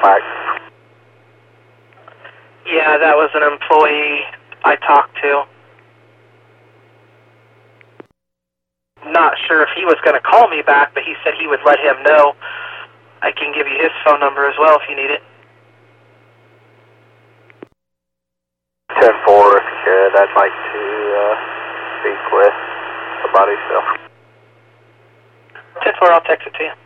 back. Yeah, that was an employee I talked to. Not sure if he was going to call me back, but he said he would let him know. I can give you his phone number as well if you need it. 10-4 if you could. I'd like to speak with somebody, so. 10-4, I'll text it to you.